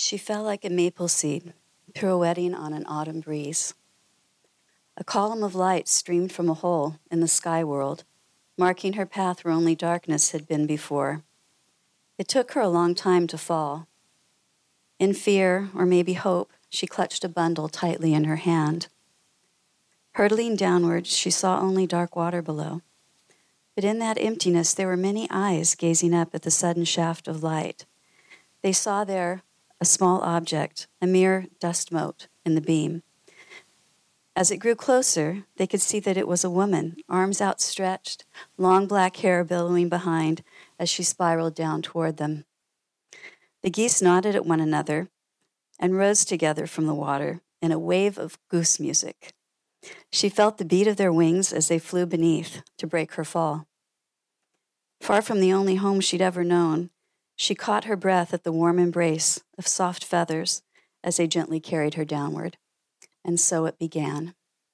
She fell like a maple seed, pirouetting on an autumn breeze. A column of light streamed from a hole in the sky world, marking her path where only darkness had been before. It took her a long time to fall. In fear, or maybe hope, she clutched a bundle tightly in her hand. Hurtling downward, she saw only dark water below. But in that emptiness, there were many eyes gazing up at the sudden shaft of light. They saw there a small object, a mere dust mote in the beam. As it grew closer, they could see that it was a woman, arms outstretched, long black hair billowing behind as she spiraled down toward them. The geese nodded at one another and rose together from the water in a wave of goose music. She felt the beat of their wings as they flew beneath to break her fall. Far from the only home she'd ever known, she caught her breath at the warm embrace of soft feathers as they gently carried her downward. And so it began.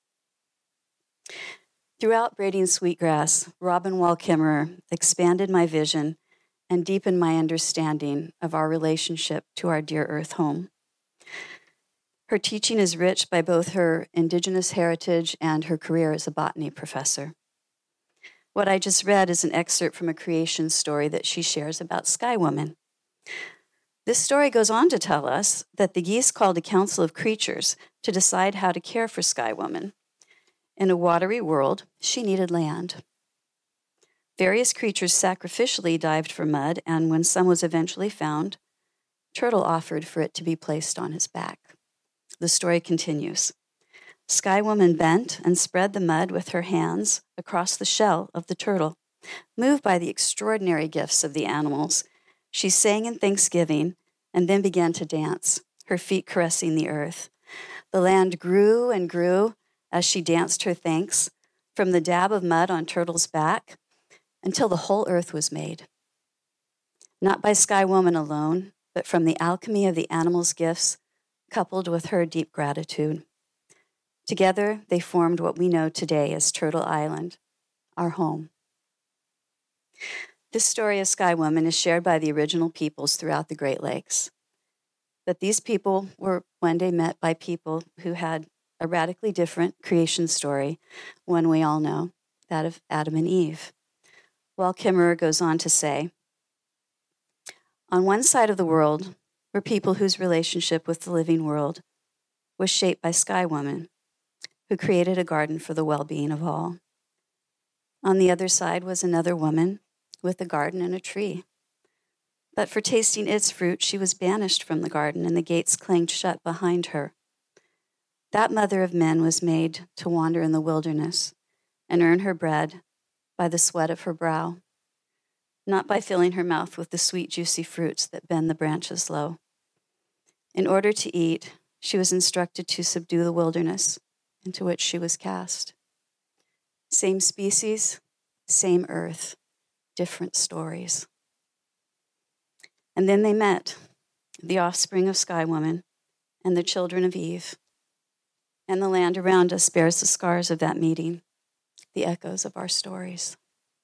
Throughout Braiding Sweetgrass, Robin Wall Kimmerer expanded my vision and deepened my understanding of our relationship to our dear earth home. Her teaching is rich by both her indigenous heritage and her career as a botany professor. What I just read is an excerpt from a creation story that she shares about Sky Woman. This story goes on to tell us that the geese called a council of creatures to decide how to care for Sky Woman. In a watery world, she needed land. Various creatures sacrificially dived for mud, and when some was eventually found, Turtle offered for it to be placed on his back. The story continues. Sky Woman bent and spread the mud with her hands across the shell of the turtle. Moved by the extraordinary gifts of the animals, she sang in thanksgiving and then began to dance, her feet caressing the earth. The land grew and grew as she danced her thanks from the dab of mud on Turtle's back until the whole earth was made. Not by Sky Woman alone, but from the alchemy of the animals' gifts, coupled with her deep gratitude. Together, they formed what we know today as Turtle Island, our home. This story of Sky Woman is shared by the original peoples throughout the Great Lakes. But these people were one day met by people who had a radically different creation story, one we all know, that of Adam and Eve. Wall Kimmerer goes on to say, on one side of the world were people whose relationship with the living world was shaped by Sky Woman, who created a garden for the well-being of all. On the other side was another woman with a garden and a tree. But for tasting its fruit, she was banished from the garden, and the gates clanged shut behind her. That mother of men was made to wander in the wilderness and earn her bread by the sweat of her brow, not by filling her mouth with the sweet, juicy fruits that bend the branches low. In order to eat, she was instructed to subdue the wilderness into which she was cast. Same species, same earth, different stories. And then they met, the offspring of Sky Woman and the children of Eve. And the land around us bears the scars of that meeting, the echoes of our stories.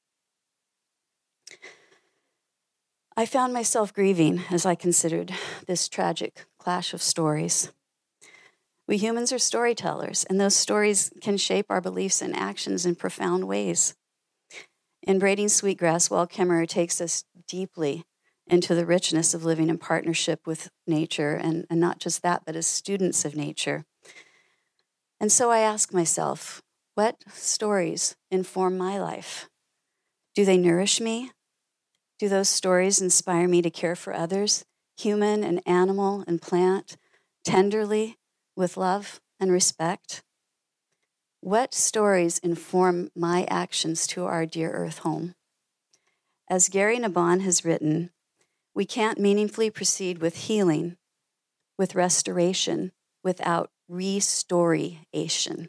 I found myself grieving as I considered this tragic clash of stories. We humans are storytellers, and those stories can shape our beliefs and actions in profound ways. In Braiding Sweetgrass, Wall Kimmerer takes us deeply into the richness of living in partnership with nature, and not just that, but as students of nature. And so I ask myself, what stories inform my life? Do they nourish me? Do those stories inspire me to care for others, human and animal and plant, tenderly, with love and respect? What stories inform my actions to our dear earth home? As Gary Nabhan has written, we can't meaningfully proceed with healing, with restoration, without restoration.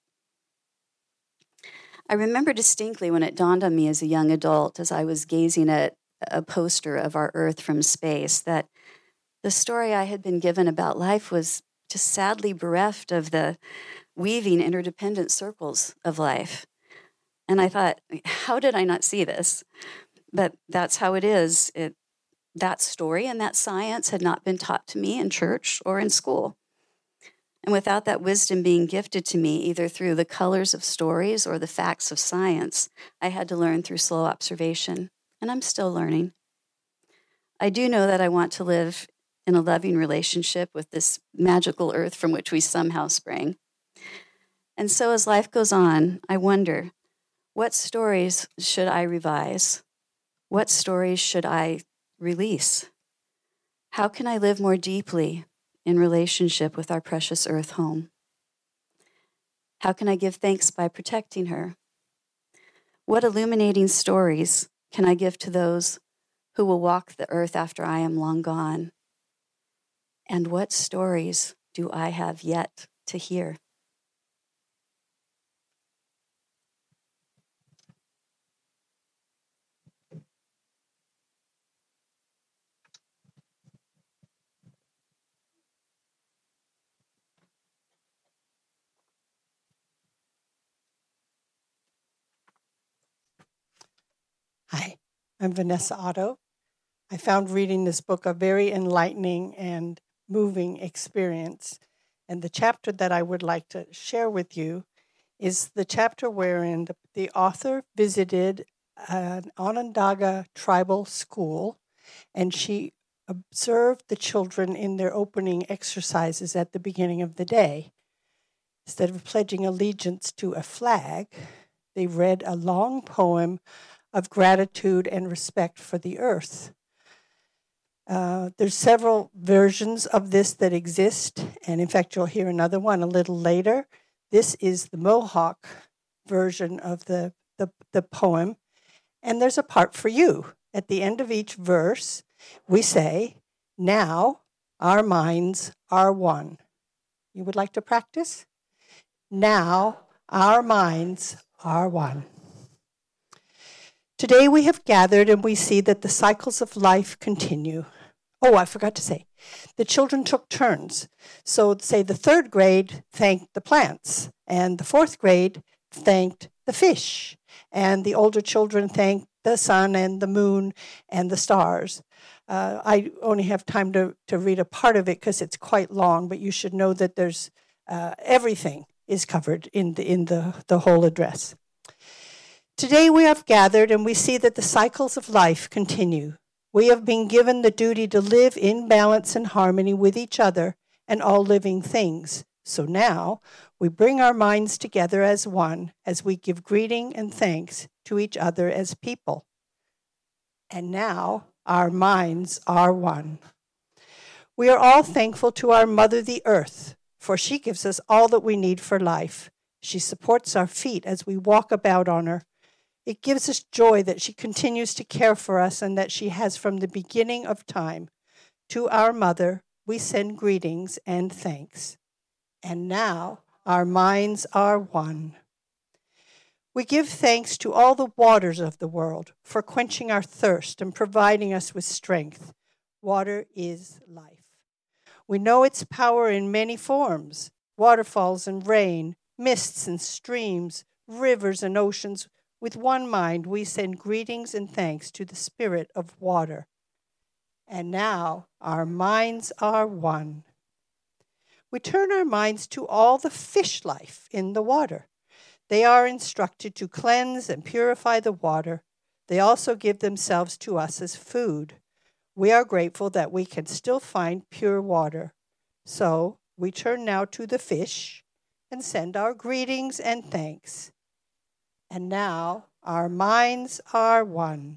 I remember distinctly when it dawned on me as a young adult, as I was gazing at a poster of our Earth from space, that the story I had been given about life was just sadly bereft of the weaving interdependent circles of life. And I thought, how did I not see this? But that's how it is. That story and that science had not been taught to me in church or in school. And without that wisdom being gifted to me, either through the colors of stories or the facts of science, I had to learn through slow observation. And I'm still learning. I do know that I want to live in a loving relationship with this magical earth from which we somehow sprang. And so as life goes on, I wonder, what stories should I revise? What stories should I release? How can I live more deeply in relationship with our precious earth home? How can I give thanks by protecting her? What illuminating stories can I give to those who will walk the earth after I am long gone? And what stories do I have yet to hear? Hi, I'm Vanessa Otto. I found reading this book a very enlightening and moving experience. And the chapter that I would like to share with you is the chapter wherein the author visited an Onondaga tribal school, and she observed the children in their opening exercises at the beginning of the day. Instead of pledging allegiance to a flag, they read a long poem of gratitude and respect for the earth. There's several versions of this that exist, and in fact, you'll hear another one a little later. This is the Mohawk version of the poem, and there's a part for you. At the end of each verse, we say, "Now our minds are one." You would like to practice? Now our minds are one. Today we have gathered and we see that the cycles of life continue. Oh, I forgot to say, the children took turns. So say the third grade thanked the plants, and the fourth grade thanked the fish, and the older children thanked the sun and the moon and the stars. I only have time to read a part of it because it's quite long, but you should know that there's everything is covered in the whole address. Today we have gathered and we see that the cycles of life continue. We have been given the duty to live in balance and harmony with each other and all living things. So now we bring our minds together as one as we give greeting and thanks to each other as people. And now our minds are one. We are all thankful to our Mother, the Earth, for she gives us all that we need for life. She supports our feet as we walk about on her. It gives us joy that she continues to care for us and that she has from the beginning of time. To our Mother, we send greetings and thanks. And now our minds are one. We give thanks to all the waters of the world for quenching our thirst and providing us with strength. Water is life. We know its power in many forms: waterfalls and rain, mists and streams, rivers and oceans. With one mind, we send greetings and thanks to the Spirit of water. And now our minds are one. We turn our minds to all the fish life in the water. They are instructed to cleanse and purify the water. They also give themselves to us as food. We are grateful that we can still find pure water. So we turn now to the fish and send our greetings and thanks. And now our minds are one.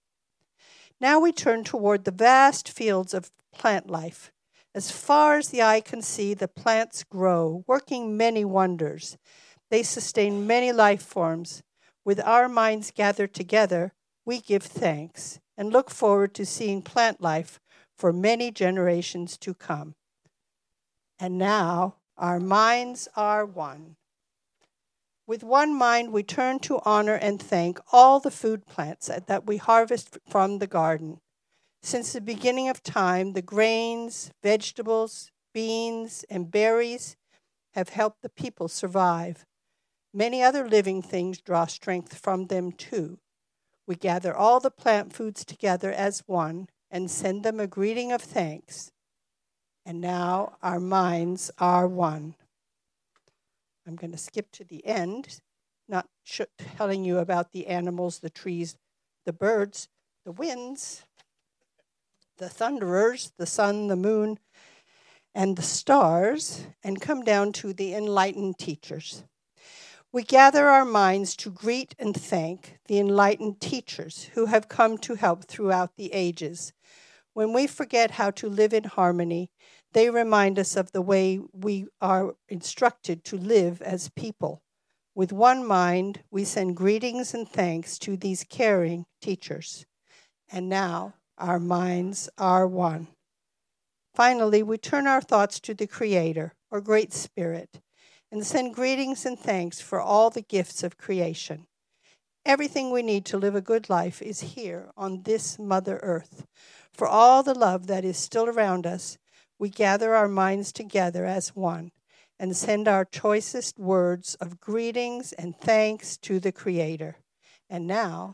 Now we turn toward the vast fields of plant life. As far as the eye can see, the plants grow, working many wonders. They sustain many life forms. With our minds gathered together, we give thanks and look forward to seeing plant life for many generations to come. And now our minds are one. With one mind, we turn to honor and thank all the food plants that we harvest from the garden. Since the beginning of time, the grains, vegetables, beans, and berries have helped the people survive. Many other living things draw strength from them too. We gather all the plant foods together as one and send them a greeting of thanks. And now our minds are one. I'm going to skip to the end, not telling you about the animals, the trees, the birds, the winds, the thunderers, the sun, the moon, and the stars, and come down to the enlightened teachers. We gather our minds to greet and thank the enlightened teachers who have come to help throughout the ages. When we forget how to live in harmony, they remind us of the way we are instructed to live as people. With one mind, we send greetings and thanks to these caring teachers. And now, our minds are one. Finally, we turn our thoughts to the Creator, or Great Spirit, and send greetings and thanks for all the gifts of creation. Everything we need to live a good life is here on this Mother Earth. For all the love that is still around us, we gather our minds together as one and send our choicest words of greetings and thanks to the Creator. And now,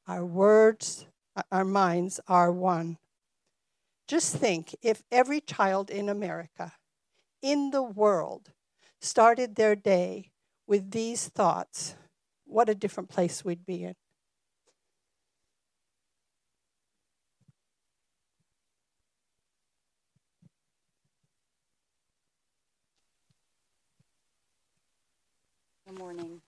our minds are one. Just think if every child in America, in the world, started their day with these thoughts, what a different place we'd be in. Good morning.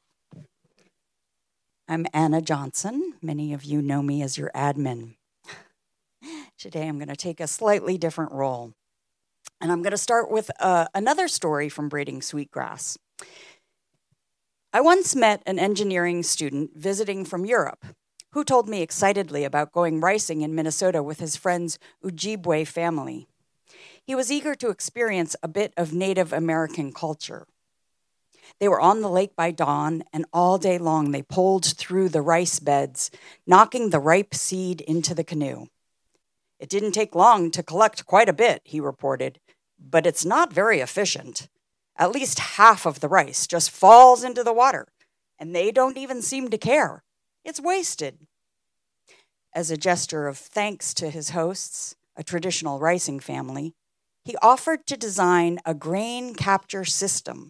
I'm Anna Johnson. Many of you know me as your admin. Today I'm going to take a slightly different role. And I'm going to start with another story from Braiding Sweetgrass. I once met an engineering student visiting from Europe who told me excitedly about going ricing in Minnesota with his friend's Ojibwe family. He was eager to experience a bit of Native American culture. They were on the lake by dawn, and all day long they poled through the rice beds, knocking the ripe seed into the canoe. It didn't take long to collect quite a bit, he reported, but it's not very efficient. At least half of the rice just falls into the water, and they don't even seem to care. It's wasted. As a gesture of thanks to his hosts, a traditional ricing family, he offered to design a grain capture system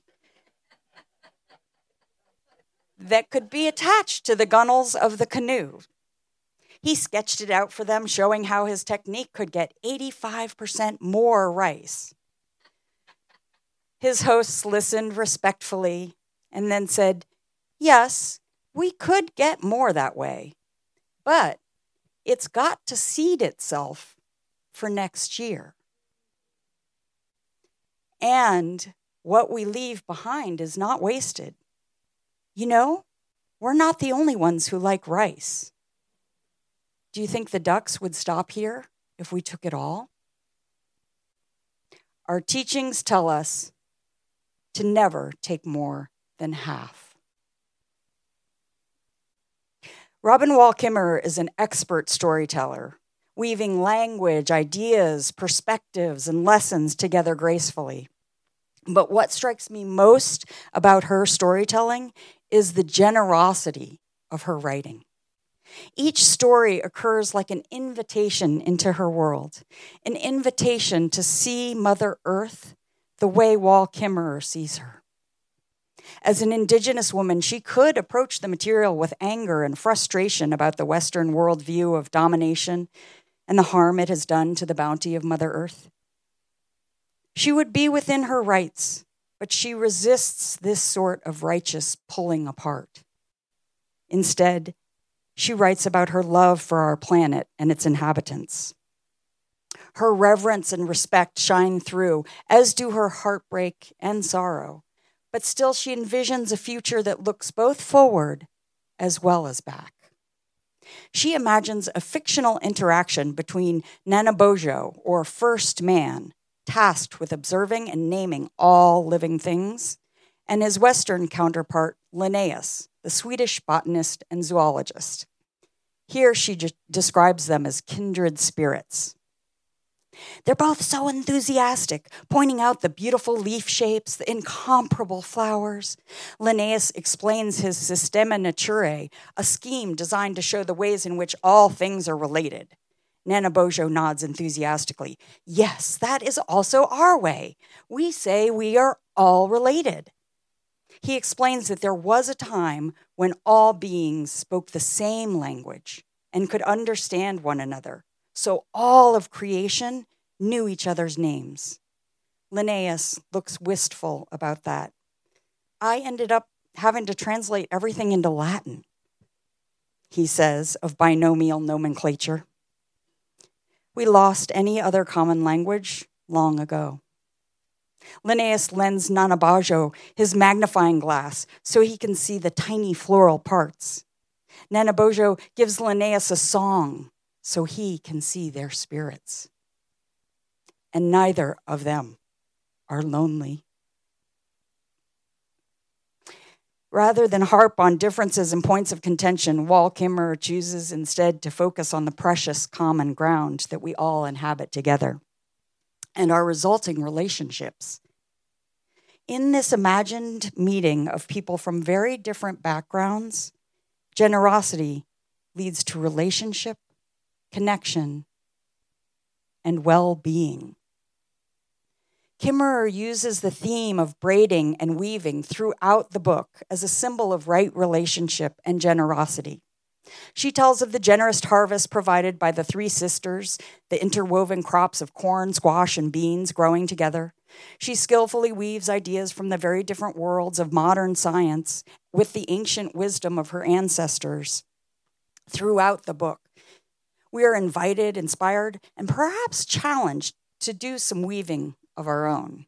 that could be attached to the gunnels of the canoe. He sketched it out for them, showing how his technique could get 85% more rice. His hosts listened respectfully and then said, yes, we could get more that way, but it's got to seed itself for next year. And what we leave behind is not wasted. You know, we're not the only ones who like rice. Do you think the ducks would stop here if we took it all? Our teachings tell us to never take more than half. Robin Wall Kimmerer is an expert storyteller, weaving language, ideas, perspectives, and lessons together gracefully. But what strikes me most about her storytelling is the generosity of her writing. Each story occurs like an invitation into her world, an invitation to see Mother Earth the way Wall Kimmerer sees her. As an Indigenous woman, she could approach the material with anger and frustration about the Western worldview of domination and the harm it has done to the bounty of Mother Earth. She would be within her rights, but she resists this sort of righteous pulling apart. Instead, she writes about her love for our planet and its inhabitants. Her reverence and respect shine through, as do her heartbreak and sorrow, but still she envisions a future that looks both forward as well as back. She imagines a fictional interaction between Nanabojo, or First Man, tasked with observing and naming all living things, and his Western counterpart, Linnaeus, the Swedish botanist and zoologist. Here she describes them as kindred spirits. They're both so enthusiastic, pointing out the beautiful leaf shapes, the incomparable flowers. Linnaeus explains his Systema Naturae, a scheme designed to show the ways in which all things are related. Nana Bojo nods enthusiastically. Yes, that is also our way. We say we are all related. He explains that there was a time when all beings spoke the same language and could understand one another. So all of creation knew each other's names. Linnaeus looks wistful about that. I ended up having to translate everything into Latin, he says, of binomial nomenclature. We lost any other common language long ago. Linnaeus lends Nana Bojo his magnifying glass so he can see the tiny floral parts. Nana Bojo gives Linnaeus a song so he can see their spirits. And neither of them are lonely. Rather than harp on differences and points of contention, Wall Kimmerer chooses instead to focus on the precious common ground that we all inhabit together and our resulting relationships. In this imagined meeting of people from very different backgrounds, generosity leads to relationship, connection, and well-being. Kimmerer uses the theme of braiding and weaving throughout the book as a symbol of right relationship and generosity. She tells of the generous harvest provided by the three sisters, the interwoven crops of corn, squash, and beans growing together. She skillfully weaves ideas from the very different worlds of modern science with the ancient wisdom of her ancestors. Throughout the book, we are invited, inspired, and perhaps challenged to do some weaving of our own.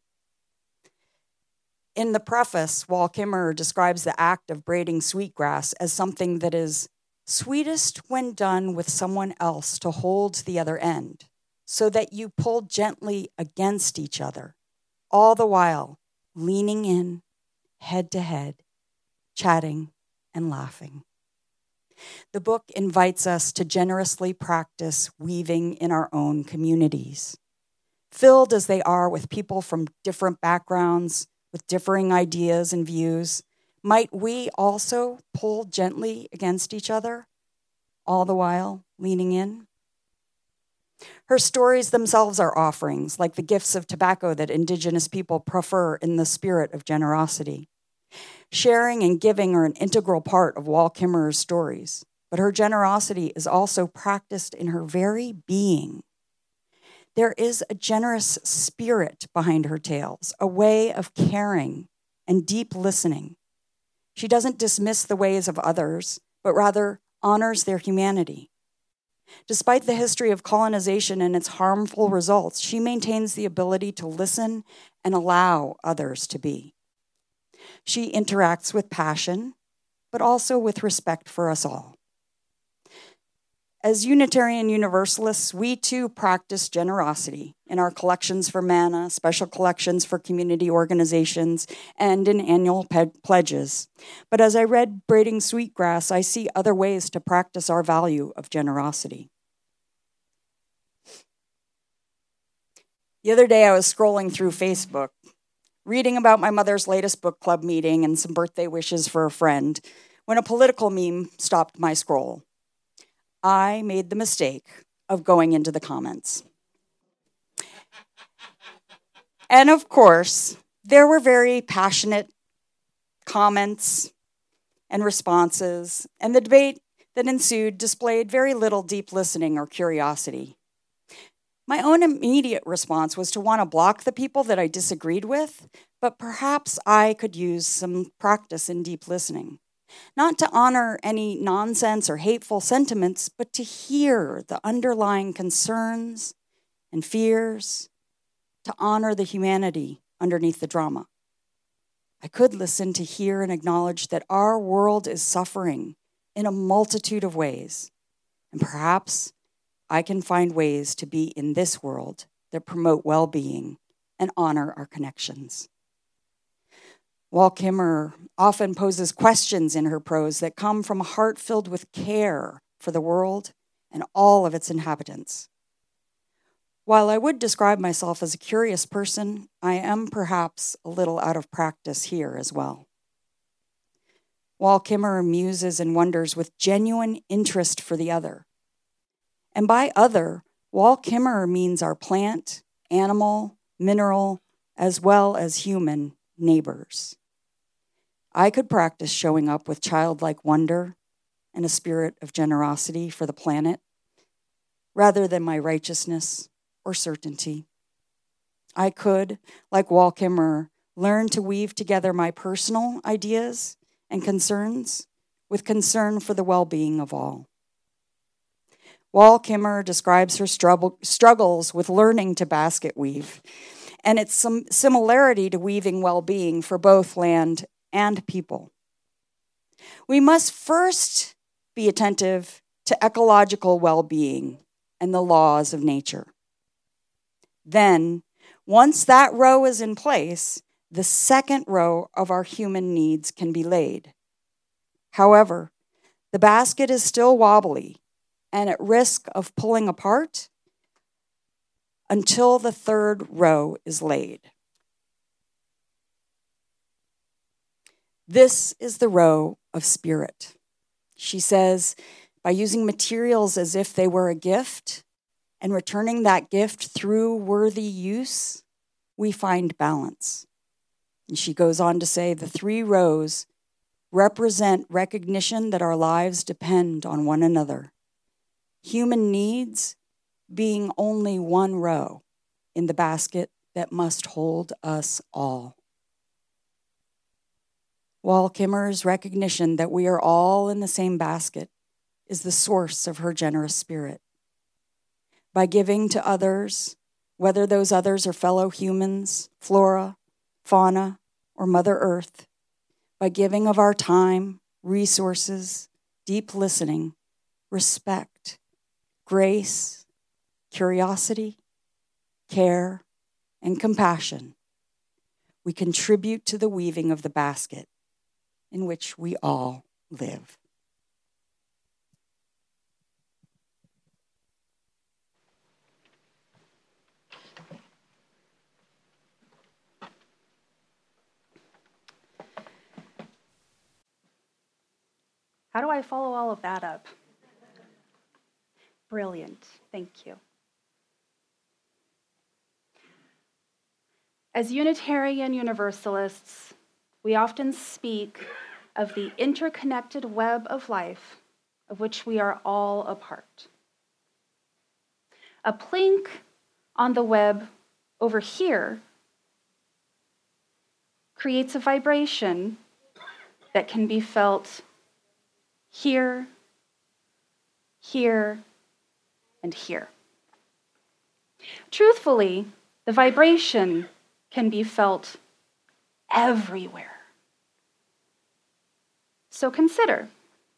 In the preface, Wall Kimmerer describes the act of braiding sweetgrass as something that is sweetest when done with someone else to hold the other end, so that you pull gently against each other, all the while leaning in, head to head, chatting and laughing. The book invites us to generously practice weaving in our own communities. Filled as they are with people from different backgrounds, with differing ideas and views, might we also pull gently against each other, all the while leaning in? Her stories themselves are offerings, like the gifts of tobacco that Indigenous people prefer in the spirit of generosity. Sharing and giving are an integral part of Wall Kimmerer's stories, but her generosity is also practiced in her very being. There is a generous spirit behind her tales, a way of caring and deep listening. She doesn't dismiss the ways of others, but rather honors their humanity. Despite the history of colonization and its harmful results, she maintains the ability to listen and allow others to be. She interacts with passion, but also with respect for us all. As Unitarian Universalists, we too practice generosity in our collections for MANA, special collections for community organizations, and in annual pledges. But as I read Braiding Sweetgrass, I see other ways to practice our value of generosity. The other day I was scrolling through Facebook, reading about my mother's latest book club meeting and some birthday wishes for a friend, when a political meme stopped my scroll. I made the mistake of going into the comments. And of course, there were very passionate comments and responses, and the debate that ensued displayed very little deep listening or curiosity. My own immediate response was to want to block the people that I disagreed with, but perhaps I could use some practice in deep listening. Not to honor any nonsense or hateful sentiments, but to hear the underlying concerns and fears, to honor the humanity underneath the drama. I could listen to hear and acknowledge that our world is suffering in a multitude of ways, and perhaps I can find ways to be in this world that promote well-being and honor our connections. Wall Kimmerer often poses questions in her prose that come from a heart filled with care for the world and all of its inhabitants. While I would describe myself as a curious person, I am perhaps a little out of practice here as well. Wall Kimmerer muses and wonders with genuine interest for the other, And by other, Wall Kimmerer means our plant, animal, mineral, as well as human neighbors. I could practice showing up with childlike wonder and a spirit of generosity for the planet, rather than my righteousness or certainty. I could, like Wall Kimmerer, learn to weave together my personal ideas and concerns with concern for the well-being of all. Wall Kimmerer describes her struggles with learning to basket weave, and its some similarity to weaving well-being for both land and people. We must first be attentive to ecological well-being and the laws of nature. Then, once that row is in place, the second row of our human needs can be laid. However, the basket is still wobbly and at risk of pulling apart until the third row is laid. This is the row of spirit. She says, by using materials as if they were a gift and returning that gift through worthy use, we find balance. And she goes on to say, the 3 rows represent recognition that our lives depend on one another. Human needs being only one row in the basket that must hold us all. Wall Kimmerer's recognition that we are all in the same basket is the source of her generous spirit. By giving to others, whether those others are fellow humans, flora, fauna, or Mother Earth, by giving of our time, resources, deep listening, respect, grace, curiosity, care, and compassion, we contribute to the weaving of the basket in which we all live. How do I follow all of that up? Brilliant. Thank you. As Unitarian Universalists, we often speak of the interconnected web of life of which we are all a part. A plink on the web over here creates a vibration that can be felt here, here, and here. Truthfully, the vibration can be felt everywhere. So consider.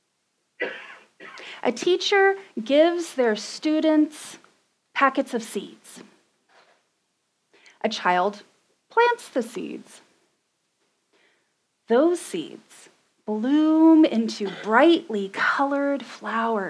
A teacher gives their students packets of seeds. A child plants the seeds. Those seeds bloom into brightly colored flowers.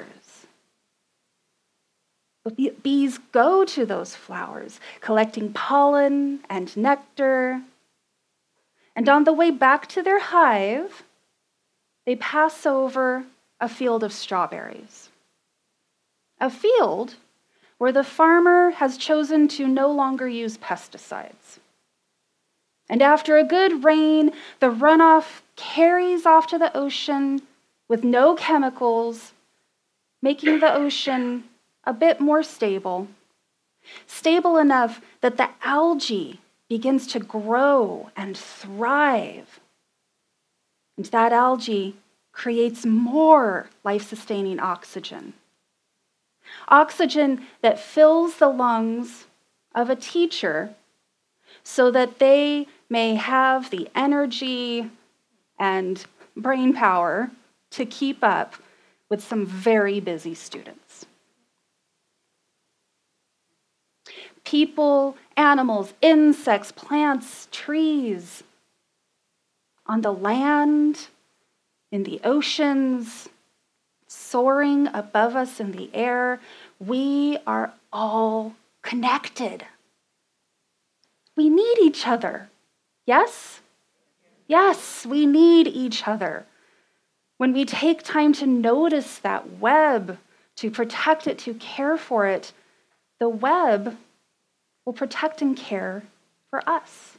Bees go to those flowers, collecting pollen and nectar. And on the way back to their hive, they pass over a field of strawberries. A field where the farmer has chosen to no longer use pesticides. And after a good rain, the runoff carries off to the ocean with no chemicals, making the ocean a bit more stable. Stable enough that the algae begins to grow and thrive. And that algae creates more life-sustaining oxygen. Oxygen that fills the lungs of a teacher so that they may have the energy and brain power to keep up with some very busy students. People, animals, insects, plants, trees, on the land, in the oceans, soaring above us in the air, we are all connected. We need each other. Yes? Yes, we need each other. When we take time to notice that web, to protect it, to care for it, the web will protect and care for us.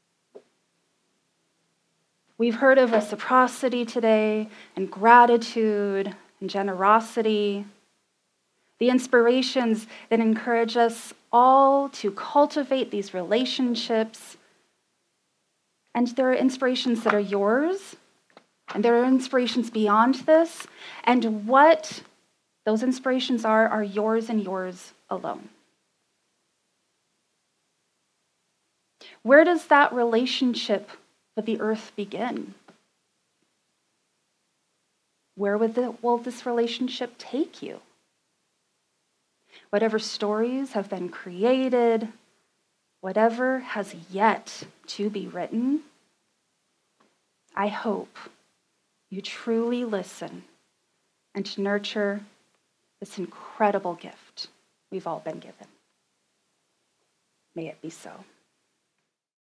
We've heard of reciprocity today, and gratitude and generosity, the inspirations that encourage us all to cultivate these relationships. And there are inspirations that are yours, and there are inspirations beyond this, and what those inspirations are yours and yours alone. Where does that relationship with the earth begin? Where will this relationship take you? Whatever stories have been created, whatever has yet to be written, I hope you truly listen and nurture this incredible gift we've all been given. May it be so.